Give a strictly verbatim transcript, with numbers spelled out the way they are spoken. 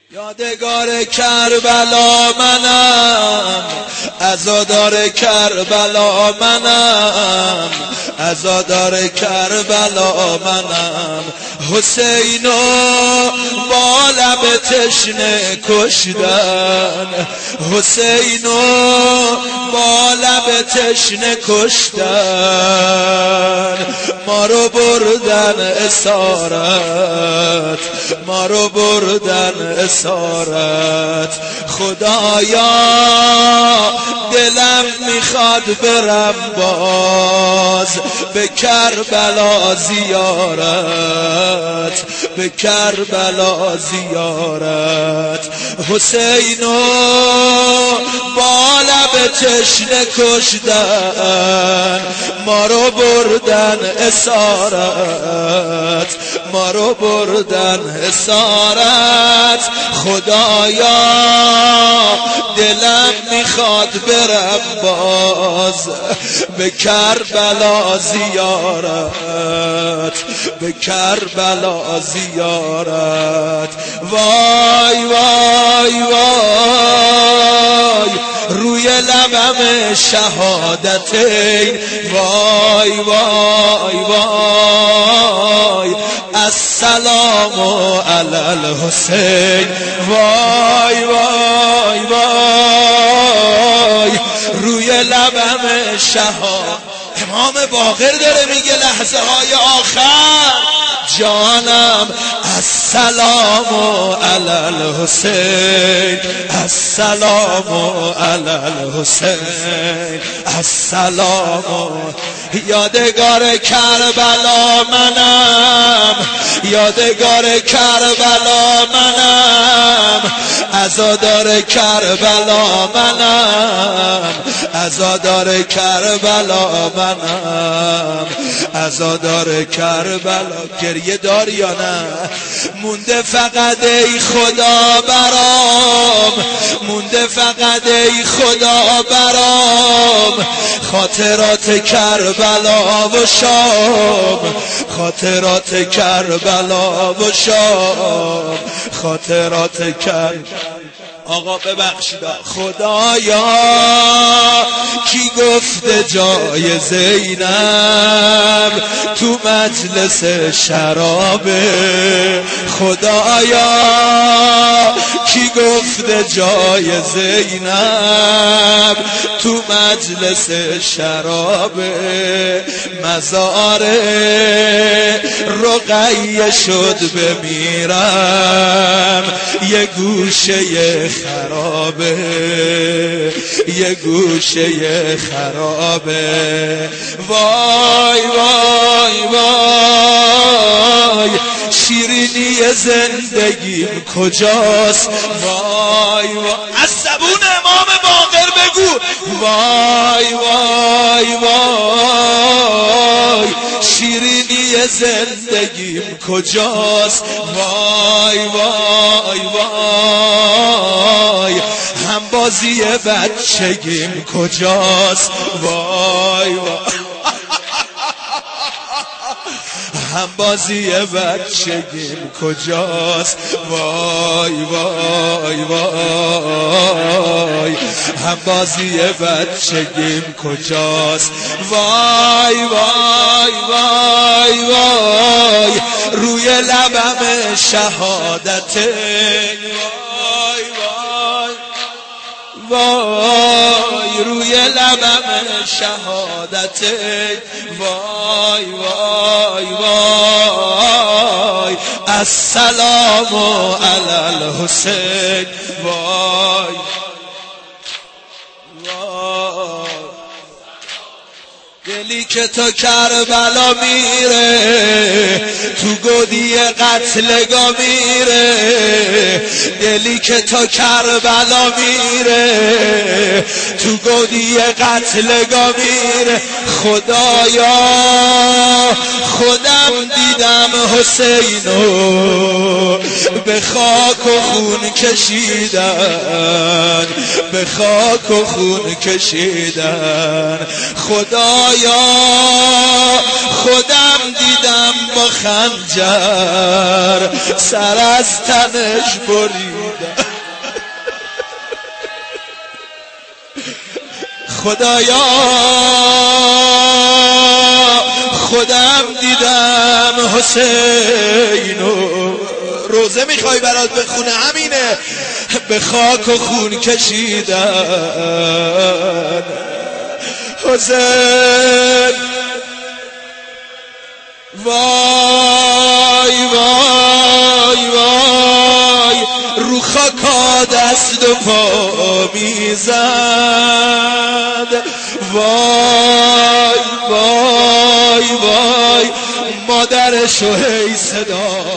یادگار کربلا منم، عزادار کربلا منم، عزادار کربلا منم. حسینو با لب تشنه کشتن، حسینو با لب تشنه کشتن. ما رو بردن اسارت، ما رو بردن اسارت. خدایا دلم میخواد برم باز به کربلا زیارت، به کربلا زیارت. حسینو با لب تشنه کشتن، ما رو بردن اسارت، ما رو بردن اسارت. خدایا دلم میخواد برم باز به کربلا زیارت، به کربلا زیارت. وای وای وای روی لبم شهادتین، وای وای وای السلام علی الحسین. وای وای وای روی لبم شهادت. امام باقر داره میگه لحظه های آخر جانم السلام علی الحسین، السلام علی الحسین، السلام. یادگار کربلا منم، یادگار کربلا منم، عزادار کربلا منم، عزادار کربلا منم، عزادار کربلا. گریه داری یا نه؟ مونده فقط ای خدا برام، مونده فقط ای خدا برام خاطرات کربلا و شام، خاطرات کربلا و شام، خاطرات کربلا. آقا ببخشید خدایا کی گفته جای زینب تو مجلس شرابه؟ خدایا کی گفته جای زینب تو مجلس شرابه؟ مزار رقیه شد بمیرم یه گوشه خرابه، یه گوشه خرابه. وای وای وای شیرینی زندگیم کجاست؟ وای وای از زبون امام باقر بگو. وای وای وای شیرینی زندگیم کجاست؟ وای وای وای هم بازی بچگیم کجاست؟ وای وای هم بازی بچگیم کجاست؟ وای وای وای هم بازی بچگیم کجاست؟ وای وای وای وای روی لبم شهادته. وای وای وای روی لبم شهادته. وای وای وای السلام علی الحسین. وای وای دلی که تا کربلا میره تو گودی قتلگاه میره، دلی که تا کربلا میره تو گودی قتلگاه میره. خدایا خودم دیدم دیدم حسینو به خاک و خون کشیدن، به خاک و خون کشیدن. خدایا خودم دیدم با خنجر سر از تنش بریدم. خدایا خودم دیدم حسینو. روزه میخوای برات بخونه؟ همینه. به خاک و خون کشیدن حسین. وای وای وای رو خاکا دست و پا میزد. وای وای وای مادرشو هی صدا